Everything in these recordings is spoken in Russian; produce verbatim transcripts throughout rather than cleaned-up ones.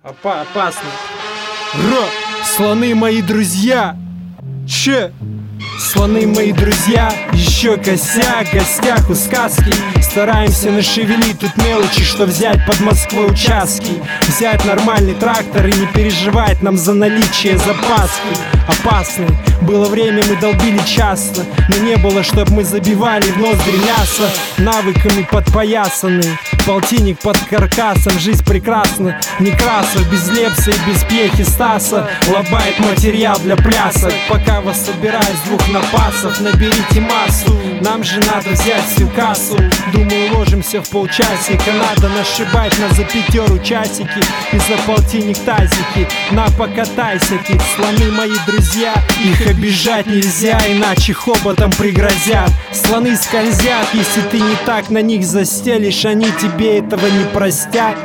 Опа опасно. Ро! Слоны мои друзья! Че? Слоны мои друзья, еще косяк, в гостях у сказки. Стараемся нашевелить тут мелочи, что взять под Москвой участки. Взять нормальный трактор и не переживать нам за наличие запаски. Опасный, было время мы долбили часто, но не было, чтоб мы забивали в ноздри мясо. Навыками подпоясаны, полтинник под каркасом. Жизнь прекрасна, не красов, без Лепса и без Пьехи Стаса. Лобает материал для плясок, пока вас собираюсь двух напасов. Наберите массу, нам же надо взять всю кассу. Думаю, уложимся в полчасика. Надо нашибать на за пятеру часики и за полтинник тазики. На покатайся, кик, слоны мои друзья. Их обижать нельзя, иначе хоботом пригрозят. Слоны скользят, если ты не так на них застелишь, они тебе этого не простят.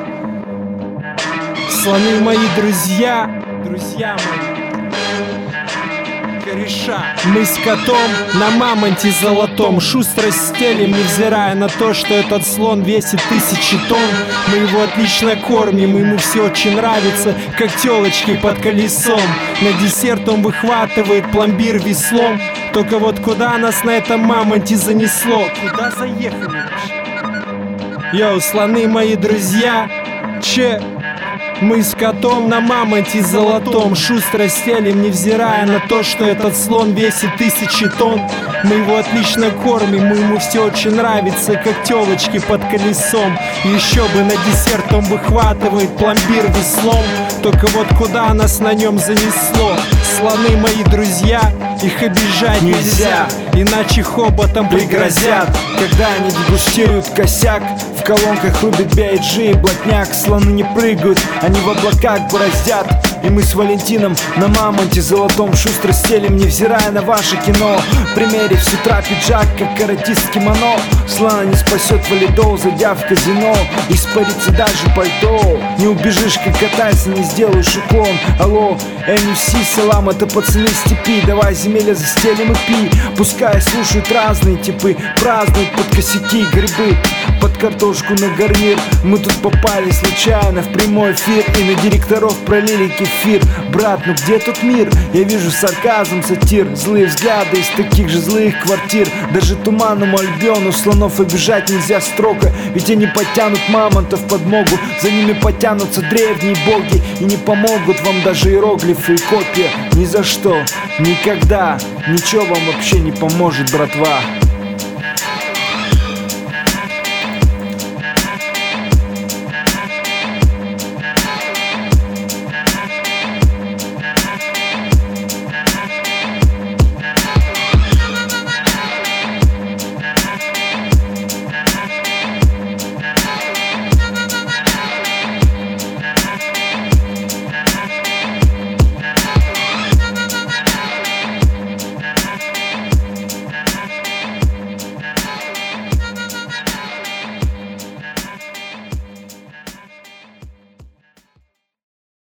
Слоны мои друзья, друзья мои кореша. Мы с котом на мамонте золотом шустро стелим, невзирая на то, что этот слон весит тысячи тонн. Мы его отлично кормим, ему все очень нравится, как телочки под колесом. На десерт он выхватывает пломбир веслом. Только вот куда нас на этом мамонте занесло? Куда заехали вообще? Йоу, слоны мои друзья, че? Мы с котом на мамонте золотом шустро стелим, невзирая на то, что этот слон весит тысячи тонн. Мы его отлично кормим, ему все очень нравится, как телочки под колесом. Еще бы на десерт он выхватывает пломбир веслом. Только вот куда нас на нем занесло? Слоны мои друзья, их обижать нельзя, иначе хоботом пригрозят. Когда они дегустируют косяк, в колонках рубят би ай джи и блатняк. Слоны не прыгают, они в облаках бороздят. И мы с Валентином на мамонте золотом шустро стелим, невзирая на ваше кино. Примерив с утра пиджак, как каратист кимоно. Слона не спасет валидол, зайдя в казино. Испарится даже пальто. Не убежишь, как катайся, не сделаешь уклон. Алло, эм си, салам, это пацаны степи. Давай земля застелим и пи. Пускай слушают разные типы, празднуют под косяки грибы, под картошку на гарнир. Мы тут попали случайно в прямой эфир и на директоров пролили кефир. Брат, ну где тут мир? Я вижу сарказм, сатир, злые взгляды из таких же злых квартир. Даже туманному Альбиону слонов обижать нельзя строго, ведь они потянут мамонтов подмогу. За ними потянутся древние боги и не помогут вам даже иероглифы и копья. Ни за что, никогда, ничего вам вообще не поможет, братва.